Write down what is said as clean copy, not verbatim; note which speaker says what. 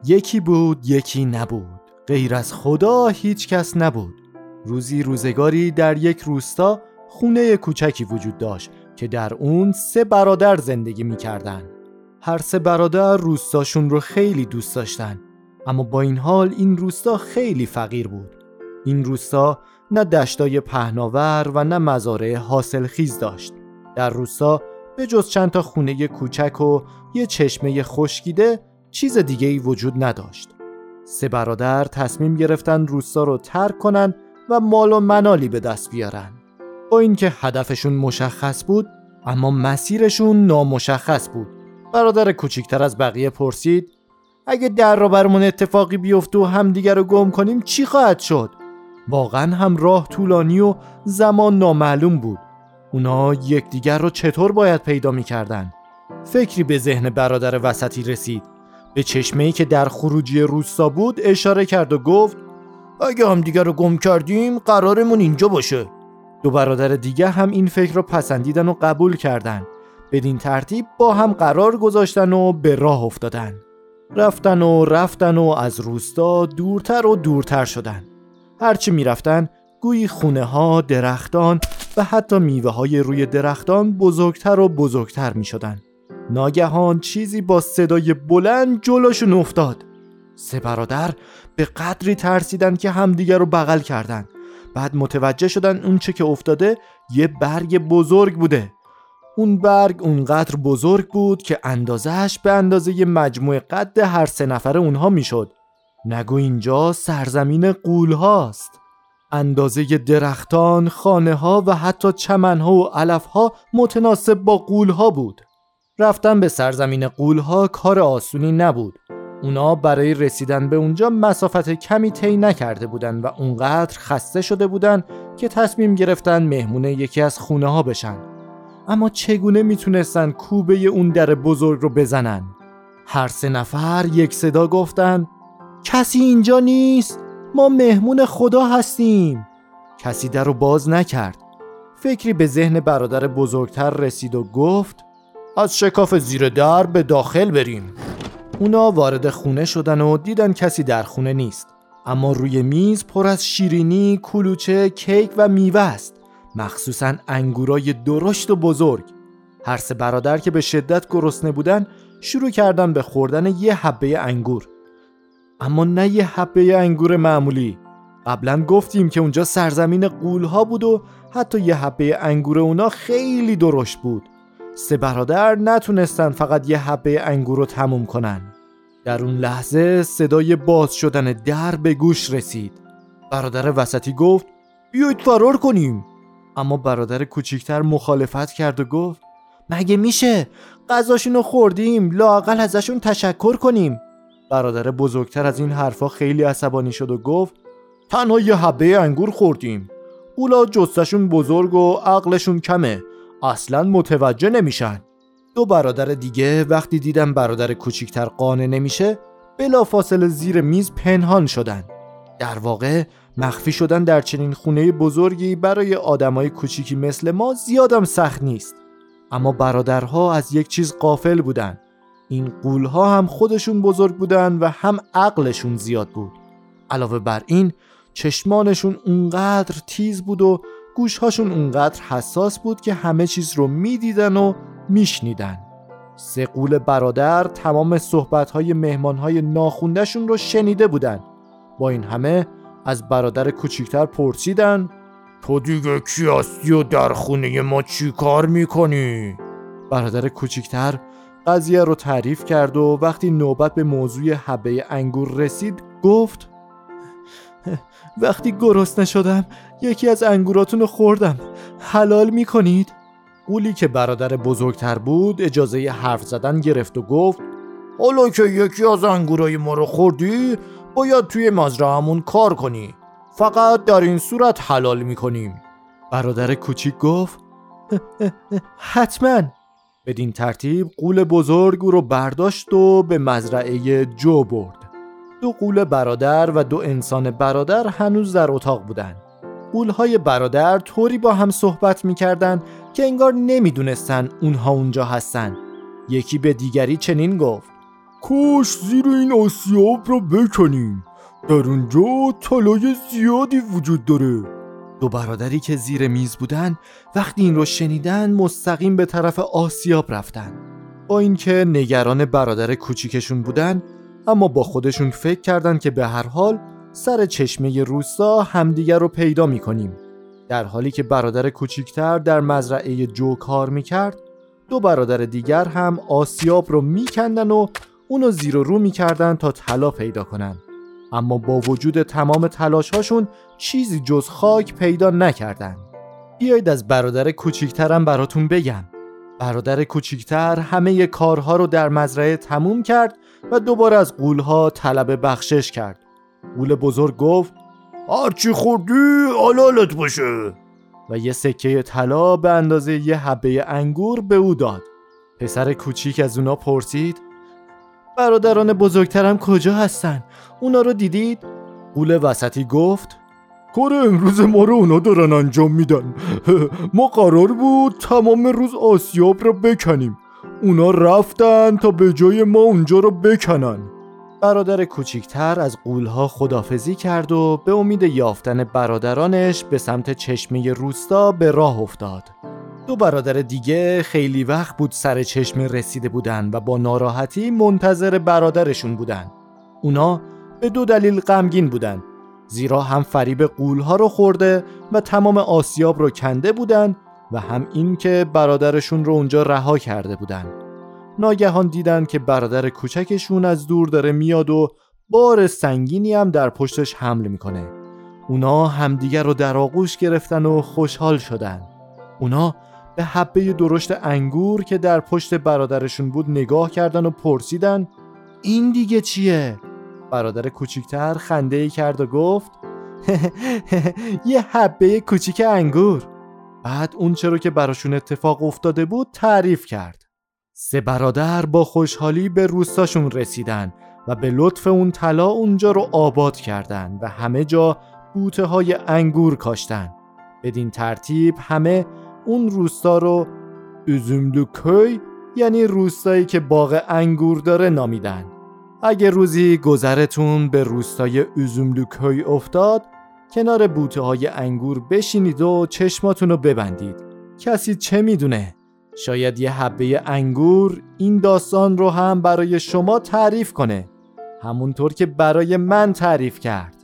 Speaker 1: یکی بود یکی نبود، غیر از خدا هیچ کس نبود. روزی روزگاری در یک روستا خونه کوچکی وجود داشت که در اون 3 برادر زندگی می‌کردن. هر 3 برادر روستاشون رو خیلی دوست داشتن، اما با این حال این روستا خیلی فقیر بود. این روستا نه دشتای پهناور و نه مزارع حاصلخیز داشت. در روستا به جز چند تا خونه کوچک و یه چشمه خشکیده چیز دیگه‌ای وجود نداشت. 3 برادر تصمیم گرفتن روستا رو ترک کنن و مال و منالی به دست بیارن. با اینکه هدفشون مشخص بود، اما مسیرشون نامشخص بود. برادر کوچکتر از بقیه پرسید: اگه در رو برمون اتفاقی بیفته و همدیگر رو گم کنیم چی خواهد شد؟ واقعا هم راه طولانی و زمان نامعلوم بود. اونا یکدیگر رو چطور باید پیدا می‌کردن؟ فکری به ذهن برادر وسطی رسید. به چشمه‌ای که در خروجی روستا بود اشاره کرد و گفت: اگه همدیگر رو گم کردیم قرارمون اینجا باشه. 2 برادر دیگه هم این فکر رو پسندیدن و قبول کردن. بدین ترتیب با هم قرار گذاشتن و به راه افتادن. رفتن و از روستا دورتر و دورتر شدن. هرچی می رفتن گویی خونه ها، درختان و حتی میوه های روی درختان بزرگتر و بزرگتر می شدن. ناگهان چیزی با صدای بلند جلوشون افتاد. 3 برادر به قدری ترسیدن که همدیگر رو بغل کردن. بعد متوجه شدن اون چه که افتاده یه برگ بزرگ بوده. اون برگ اونقدر بزرگ بود که اندازهش به اندازه یه مجموع قد هر 3 نفر اونها میشد. نگو اینجا سرزمین غول هاست. اندازه درختان، خانه ها و حتی چمن ها و علف ها متناسب با غول ها بود. رفتن به سرزمین غول ها کار آسونی نبود. اونا برای رسیدن به اونجا مسافت کمی طی نکرده بودن و اونقدر خسته شده بودن که تصمیم گرفتن مهمون یکی از خونه ها بشن. اما چگونه میتونستن کوبه اون در بزرگ رو بزنن؟ هر 3 نفر یک صدا گفتن: کسی اینجا نیست، ما مهمون خدا هستیم. کسی در رو باز نکرد. فکری به ذهن برادر بزرگتر رسید و گفت: از شکاف زیر در به داخل بریم. اونا وارد خونه شدن و دیدن کسی در خونه نیست، اما روی میز پر از شیرینی، کلوچه، کیک و میوه است، مخصوصاً انگورای درشت و بزرگ. هر 3 برادر که به شدت گرسنه بودن شروع کردن به خوردن یه حبه انگور. اما نه یه حبه انگور معمولی. قبلا گفتیم که اونجا سرزمین غول‌ها بود و حتی یه حبه انگور اونا خیلی درشت بود. 3 برادر نتونستن فقط یه حبه انگور رو تموم کنن. در اون لحظه صدای باز شدن در به گوش رسید. برادر وسطی گفت: بیایید فرار کنیم. اما برادر کوچیکتر مخالفت کرد و گفت: مگه میشه؟ غذاشونو خوردیم، لااقل ازشون تشکر کنیم. برادر بزرگتر از این حرفا خیلی عصبانی شد و گفت: تنها یه حبه انگور خوردیم. اولا جثه‌شون بزرگ و عقلشون کمه، اصلاً متوجه نمیشن. 2 برادر دیگه وقتی دیدن برادر کوچیکتر قانع نمیشه، بلافاصله زیر میز پنهان شدن. در واقع مخفی شدن در چنین خونه بزرگی برای آدمای کوچیکی مثل ما زیادم سخت نیست. اما برادرها از یک چیز غافل بودن. این غول‌ها هم خودشون بزرگ بودن و هم عقلشون زیاد بود. علاوه بر این چشمانشون اونقدر تیز بود و گوشهاشون اونقدر حساس بود که همه چیز رو میدیدن و میشنیدن. 3 غول برادر تمام صحبت‌های مهمان‌های ناخونده‌شون رو شنیده بودن. با این همه از برادر کوچیکتر پرسیدن: تو دیگه کی هستی و در خونه ما چی کار میکنی؟ برادر کوچیکتر قضیه رو تعریف کرد و وقتی نوبت به موضوع حبه انگور رسید گفت: وقتی گرسنه شدم یکی از انگوراتون رو خوردم، حلال میکنید؟ غولی که برادر بزرگتر بود اجازه حرف زدن گرفت و گفت: حالا که یکی از انگورای ما رو خوردی باید توی مزرعه‌مون کار کنی، فقط در این صورت حلال میکنیم. برادر کوچیک گفت: حتما. بدین ترتیب غول بزرگ او رو برداشت و به مزرعه جو برد. 2 غول برادر و 2 انسان برادر هنوز در اتاق بودن. غول‌های برادر طوری با هم صحبت می‌کردن که انگار نمی‌دونستن اونها اونجا هستن. یکی به دیگری چنین گفت:
Speaker 2: کاش زیر این آسیاب را بکنیم، در اونجا طلای زیادی وجود داره.
Speaker 1: دو برادری که زیر میز بودن وقتی این رو شنیدن مستقیم به طرف آسیاب رفتن. با اینکه نگران برادر کوچیکشون بودن، اما با خودشون فکر کردن که به هر حال سر چشمه روستا همدیگر رو پیدا میکنیم. در حالی که برادر کوچیکتر در مزرعه جو کار میکرد، دو برادر دیگر هم آسیاب رو میکندن و اونو زیر و رو میکردن تا طلا پیدا کنن. اما با وجود تمام تلاش‌هاشون چیزی جز خاک پیدا نکردن. بیایید از برادر کوچیکترم براتون بگم. برادر کوچیکتر همه کارها رو در مزرعه تموم کرد و دوباره از غول‌ها طلب بخشش کرد. غول بزرگ گفت
Speaker 2: هرچی خوردی حلالت باشه
Speaker 1: و یه سکه طلا به اندازه یه حبه انگور به او داد. پسر کوچیک از اونا پرسید برادران بزرگترم کجا هستن؟ اونا رو دیدید؟ غول وسطی گفت
Speaker 2: کار امروز ما رو اونا دارن انجام میدن. ما قرار بود تمام روز آسیاب رو بکنیم، اونا رفتن تا به جای ما اونجا رو بکنن.
Speaker 1: برادر کوچیکتر از غول‌ها خداحافظی کرد و به امید یافتن برادرانش به سمت چشمه روستا به راه افتاد. دو برادر دیگه خیلی وقت بود سر چشمه رسیده بودن و با ناراحتی منتظر برادرشون بودن. اونا به دو دلیل غمگین بودن، زیرا هم فریب غول‌ها رو خورده و تمام آسیاب رو کنده بودن و هم این که برادرشون رو اونجا رها کرده بودن. ناگهان دیدن که برادر کوچکشون از دور داره میاد و بار سنگینی هم در پشتش حمل میکنه. اونا همدیگر رو در آغوش گرفتن و خوشحال شدن. اونا به حبه درشت انگور که در پشت برادرشون بود نگاه کردن و پرسیدن این دیگه چیه؟ برادر کوچیکتر خنده‌ای کرد و گفت یه حبه کوچیک انگور. بعد اون چرا که براشون اتفاق افتاده بود تعریف کرد. سه برادر با خوشحالی به روستاشون رسیدن و به لطف اون طلا اونجا رو آباد کردن و همه جا بوته های انگور کاشتن. بدین ترتیب همه اون روستا رو üzümlüköy، یعنی روستایی که باغ انگور داره، نامیدن. اگه روزی گذرتون به روستای üzümlüköy افتاد، کنار بوته های انگور بشینید و چشماتون رو ببندید. کسی چه میدونه؟ شاید یه حبه انگور این داستان رو هم برای شما تعریف کنه، همونطور که برای من تعریف کرد.